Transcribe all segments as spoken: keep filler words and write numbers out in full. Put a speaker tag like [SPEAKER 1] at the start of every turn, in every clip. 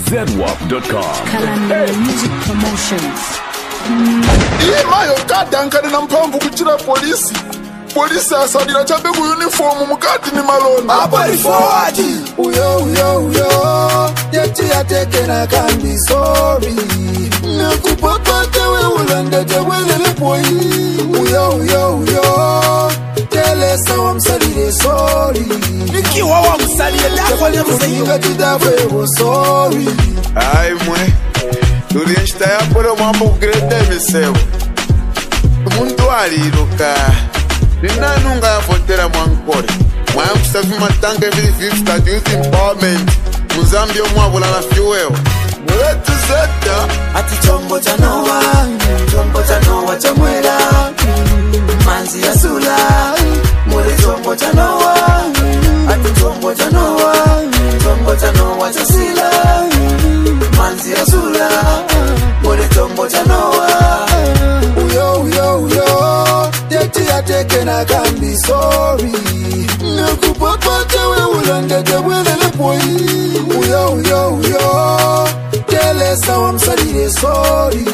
[SPEAKER 1] zedwap dot com.
[SPEAKER 2] Kalamine Music Promotions.
[SPEAKER 3] Imayo kadankani na mpamvu kuchira polisi. Polisi asadira chabe ku uniform mukati ni maloni.
[SPEAKER 4] Abari forward. Uyo uyo uyo. Yeti ateke na can be sorry. Nakupapa tewe ulanda tewe lele boy. Uyo uyo uyo. Tele sawa msalire sorry.
[SPEAKER 5] Niki wawa msalire dafa ni msayiwa
[SPEAKER 4] Dafa wo sorry.
[SPEAKER 3] Ai mwe. Tulienshita ya poro mambo kugrete misewo. Muntu aliruka. Nina nunga ya fontera mwankore. Mwaya kusafi matanga every fifth at youth empowerment. Muzambio mwabula na fuel. Mwetu zeta.
[SPEAKER 4] Ati chombo cha noa. Chombo cha noa cha mwela. Manzi ya sula. Mwele chombo cha noa. Ati chombo cha noa. Chombo cha noa cha sila. Manzi ya sula. Mwele chombo cha noa. Uyo uyo uyo. Yeti ateke na can be sorry. Nakupapa tewe ulanda tewe lele boy. Uyo uyo uyo. Tele sawa msalire sorry.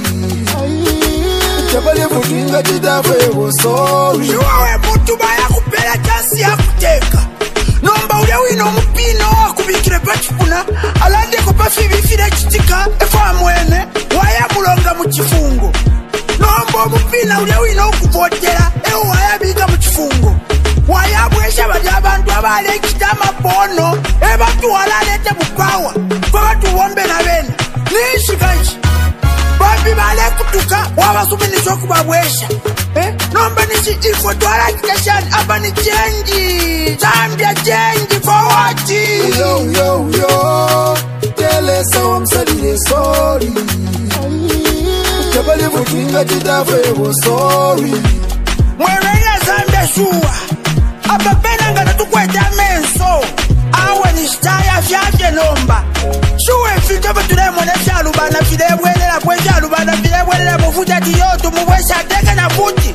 [SPEAKER 4] Chabale futinga tidafe wo sorry.
[SPEAKER 5] Shiwawe mutu baya kupela chansi ya kuteka. Nomba ule wino mpino wakubikire pachipuna. Alande kupafi vifira chitika. Efa mwene waya mulonga mchifungo. Nomba mpina ule wino kuvotera. Ewa waya biga mchifungo. Waya bwesha baja abantu abale kitama bono. Eba tu walalete bukawa. Kwa watu wombe na bene. Nishi kanchi. Babi bale kutuka. Wawa subini soku babwesha. Eh? Nomba nishi ifo tuwala kikashani. Aba ni chenji. Zambia chenji forward.
[SPEAKER 4] Uyo uyo uyo. Tele sawa msalire sorry. Chabale futinga tidafe wo sorry.
[SPEAKER 5] Mwerenya Zambia shuwa. Aba pena ngana tukweta menso. Awe ni staya fyafye nomba. Shuwe fika batule mwene fyalubana file bwelela kwe fyalubana file bwelela mufuta tiyotu mwesha teka na futi.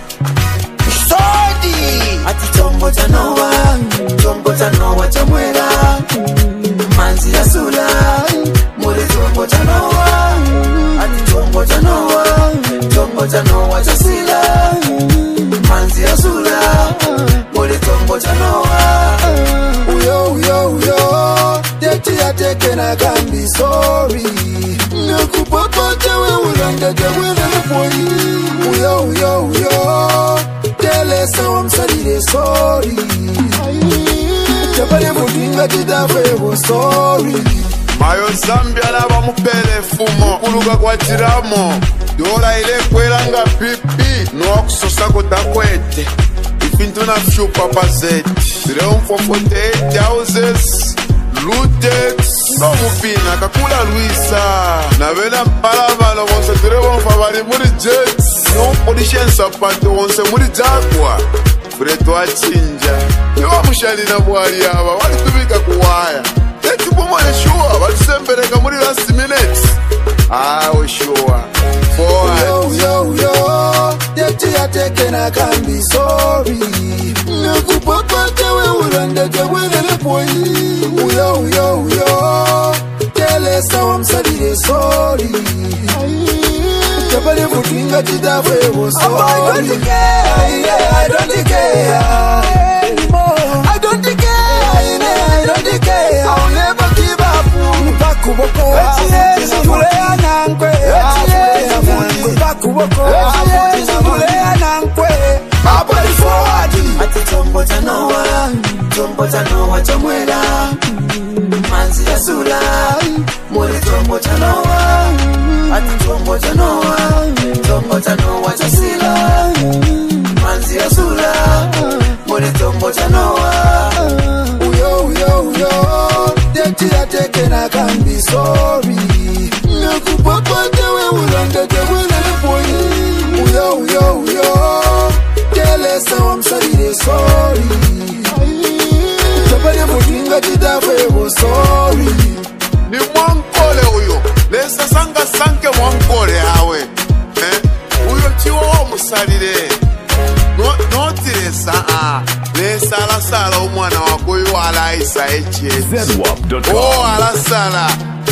[SPEAKER 5] Sodi.
[SPEAKER 4] Ati chombo cha noa. Chombo cha noa cha mwela. Manzi ya sula. Mwele chombo cha noa. Ati chombo cha noa. Chombo cha noa cha sila. Manzi ya sula. Mwele chombo cha noa. Uyo uyo uyo. Yeti ateke na can be sorry. Nakupapa tewe ulanda tewe lele boy. Uyo uyo uyo. Tele sawa msalire sorry. Chabale futinga tidafe wo sorry.
[SPEAKER 3] Mayo Zambia laba mupele fumo. Kuluga kwa tiramo. Dola ile kwelanga pipi. Noa kusosa kotakwete. Ipintu na fyu papa zeti. three hundred forty-eight houses. Lutex. No mupina kakula Luisa. Na vena mpalabalo wonse three favali muri jets. No audition sapato wonse muri jagwa. Freto achinja. Niwa mushali na buhari yaba. Wali tubika kuwaya. Eti bumo ya shua. Wali sembereka muri last minutes. Ah, we shua.
[SPEAKER 4] Uyo uyo uyo. Yeti ateke na can be sorry. Nakupapa tewe ulanda tewe lele boy. Uyo uyo uyo. Tele sawa msalire sorry. Chabale futinga tidafe wo sorry.
[SPEAKER 5] I don't care.
[SPEAKER 4] I don't care anymore.
[SPEAKER 5] I don't care.
[SPEAKER 4] I don't care. I'll never give up.
[SPEAKER 5] Mpakuboko. Kulea nankwe. Mpakuboko. Kulea nankwe.
[SPEAKER 4] Abari forward. Ati chombo cha noa. Chombo cha noa cha mwela. Manzi ya sula. Mwele chombo cha noa. Ati chombo cha noa. Chombo cha noa cha sila. Manzi ya sula. Mwele chombo cha noa. Uyo uyo uyo. Yeti ateke na can be sorry. Nakupapa tewe ulanda tewe lele boy. Uyo uyo uyo. Tele sawa msalire sorry. Chabale futinga tidafe wo sorry.
[SPEAKER 3] Ni mwankole uyo. Lesa sanga sanke mwankole hawe. Eh? Uyo chiwa wa musalire. No, no tiresa ah. Lesa la sala umwana wakuyu ala isa eche.
[SPEAKER 1] zedwap dot com.
[SPEAKER 3] Oh ala sala.